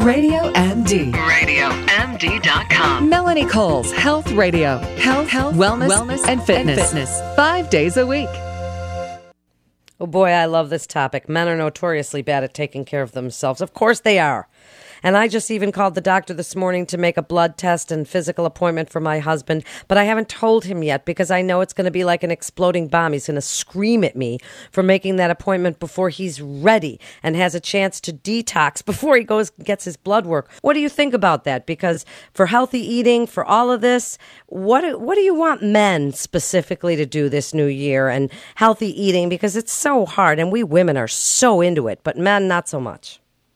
Radio MD. RadioMD.com. Melanie Cole's Health Radio. Health, wellness, and fitness. 5 days a week. Oh boy, I love this topic. Men are notoriously bad at taking care of themselves. Of course they are. And I just even called the doctor this morning to make a blood test and physical appointment for my husband, but I haven't told him yet because I know it's going to be like an exploding bomb. He's going to scream at me for making that appointment before he's ready and has a chance to detox before he goes and gets his blood work. What do you think about that? Because for healthy eating, for all of this, what do you want men specifically to do this new year and healthy eating? Because it's so hard, and we women are so into it, but men not so much.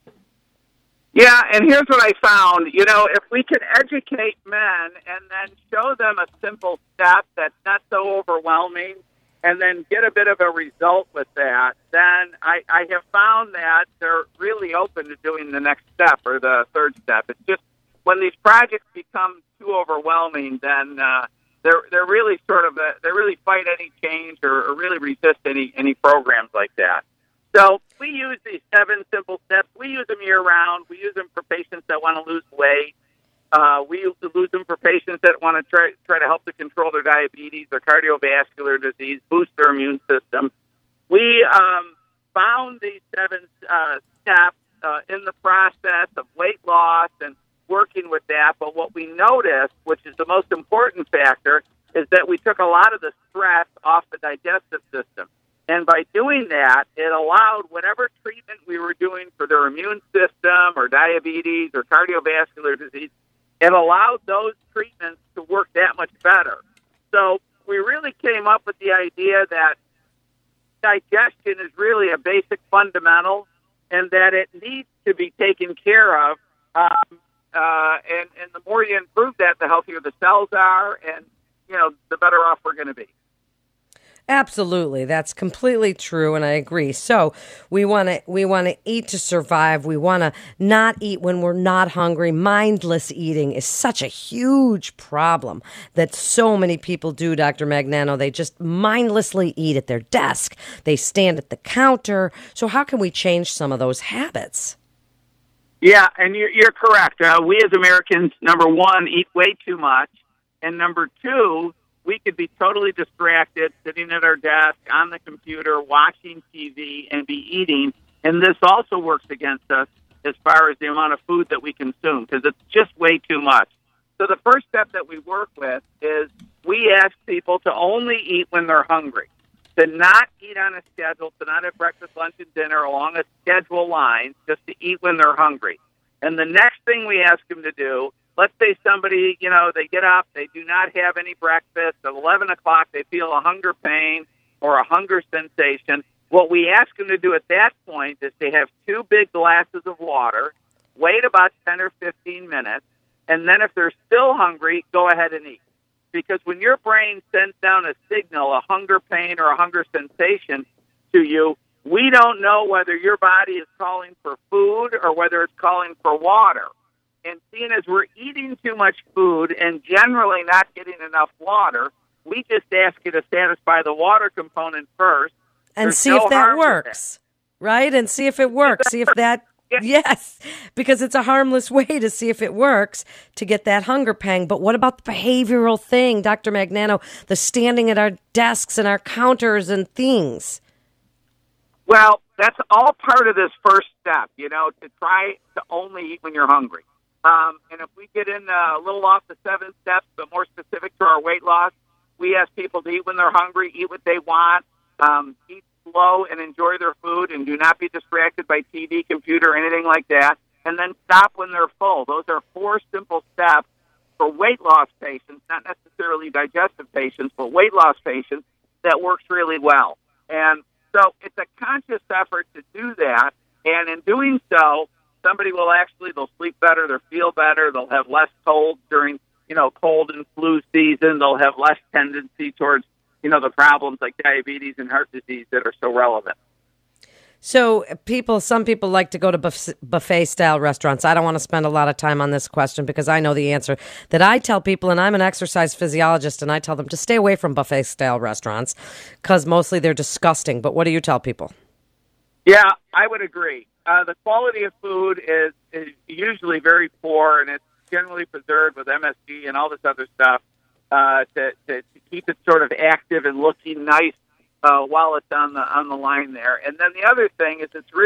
Yeah, and here's what I found. If we could educate men and then show them a simple step that's not so overwhelming and then get a bit of a result with that, then I have found that they're really open to doing the next step or the third step. It's just when these projects become too overwhelming, then they're really they really fight any change or really resist any programs like that. So we use these 7 simple steps. We use them year-round. We use them for patients that want to lose weight. We use them for patients that want to try to help to control their diabetes, their cardiovascular disease, boost their immune system. We found these 7 steps in the process of weight loss and working with that. But what we noticed, which is the most important factor, is that we took a lot of the stress off the digestive system. And by doing that, it allowed whatever treatment we were doing for their immune system or diabetes or cardiovascular disease, it allowed those treatments to work that much better. So we really came up with the idea that digestion is really a basic fundamental and that it needs to be taken care of. And the more you improve that, the healthier the cells are and, the better off we're going to be. Absolutely. That's completely true, and I agree. So we want to eat to survive. We want to not eat when we're not hungry. Mindless eating is such a huge problem that so many people do, Dr. Magnano. They just mindlessly eat at their desk. They stand at the counter. So how can we change some of those habits? Yeah, and you're correct. We as Americans, number one, eat way too much, and number two, we could be totally distracted, sitting at our desk, on the computer, watching TV, and be eating. And this also works against us as far as the amount of food that we consume, because it's just way too much. So the first step that we work with is we ask people to only eat when they're hungry, to not eat on a schedule, to not have breakfast, lunch, and dinner along a schedule line, just to eat when they're hungry. And the next thing we ask them to do, let's say somebody, they get up, they do not have any breakfast. At 11 o'clock, they feel a hunger pain or a hunger sensation. What we ask them to do at that point is to have 2 big glasses of water, wait about 10 or 15 minutes, and then if they're still hungry, go ahead and eat. Because when your brain sends down a signal, a hunger pain or a hunger sensation to you, we don't know whether your body is calling for food or whether it's calling for water. And seeing as we're eating too much food and generally not getting enough water, we just ask you to satisfy the water component first. And see if that works, right? And see if it works. See if that, yes, because it's a harmless way to see if it works to get that hunger pang. But what about the behavioral thing, Dr. Magnano, the standing at our desks and our counters and things? Well, that's all part of this first step, to try to only eat when you're hungry. And if we get in a little off the 7 steps, but more specific to our weight loss, we ask people to eat when they're hungry, eat what they want, eat slow and enjoy their food, and do not be distracted by TV, computer, or anything like that, and then stop when they're full. Those are 4 simple steps for weight loss patients, not necessarily digestive patients, but weight loss patients, that works really well. And so it's a conscious effort to do that, and in doing so, somebody they'll sleep better, they'll feel better, they'll have less cold during, cold and flu season, they'll have less tendency towards, the problems like diabetes and heart disease that are so relevant. So some people like to go to buffet-style restaurants. I don't want to spend a lot of time on this question because I know the answer. That I tell people, and I'm an exercise physiologist, and I tell them to stay away from buffet-style restaurants because mostly they're disgusting. But what do you tell people? Yeah, I would agree. the quality of food is usually very poor, and it's generally preserved with MSG and all this other stuff to keep it sort of active and looking nice while it's on the line there. And then the other thing is it's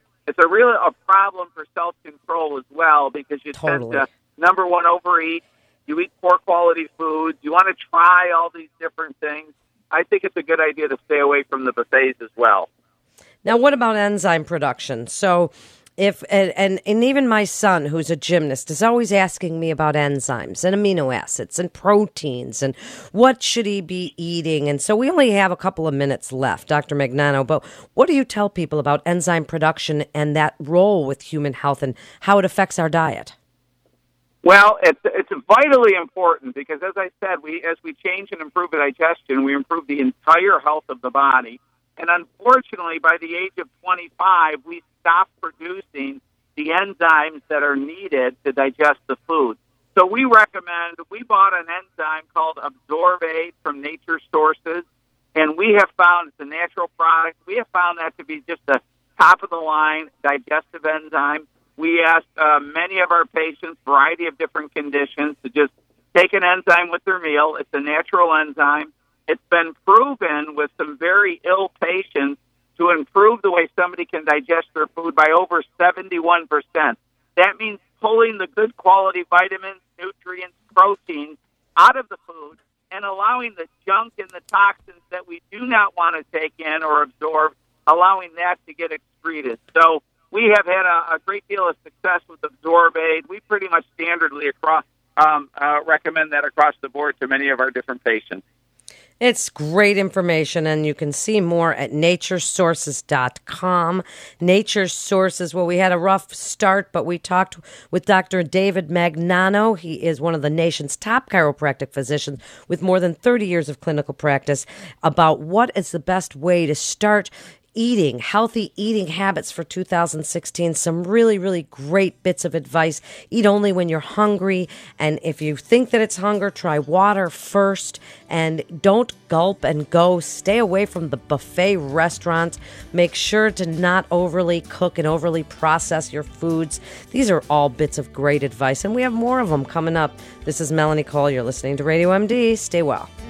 a problem for self-control as well, because you tend to, number one, overeat. You eat poor quality foods. You want to try all these different things. I think it's a good idea to stay away from the buffets as well. Now, what about enzyme production? So if and even my son, who's a gymnast, is always asking me about enzymes and amino acids and proteins and what should he be eating. And so we only have a couple of minutes left, Dr. Magnano, but what do you tell people about enzyme production and that role with human health and how it affects our diet? Well, it's vitally important because, as I said, as we change and improve the digestion, we improve the entire health of the body. And unfortunately, by the age of 25, we stop producing the enzymes that are needed to digest the food. So we bought an enzyme called Absorbate from Nature Sources, and we have found it's a natural product. We have found that to be just a top-of-the-line digestive enzyme. We asked many of our patients, variety of different conditions, to just take an enzyme with their meal. It's a natural enzyme. It's been proven with some very ill patients to improve the way somebody can digest their food by over 71%. That means pulling the good quality vitamins, nutrients, proteins out of the food and allowing the junk and the toxins that we do not want to take in or absorb, allowing that to get excreted. So we have had a great deal of success with Absorbate. We pretty much standardly recommend that across the board to many of our different patients. It's great information, and you can see more at naturesources.com. Nature Sources, well, we had a rough start, but we talked with Dr. David Magnano. He is one of the nation's top chiropractic physicians with more than 30 years of clinical practice about what is the best way to start healthy eating habits for 2016. Some really, really great bits of advice. Eat only when you're hungry. And if you think that it's hunger, try water first. And don't gulp and go. Stay away from the buffet restaurants. Make sure to not overly cook and overly process your foods. These are all bits of great advice. And we have more of them coming up. This is Melanie Cole. You're listening to Radio MD. Stay well.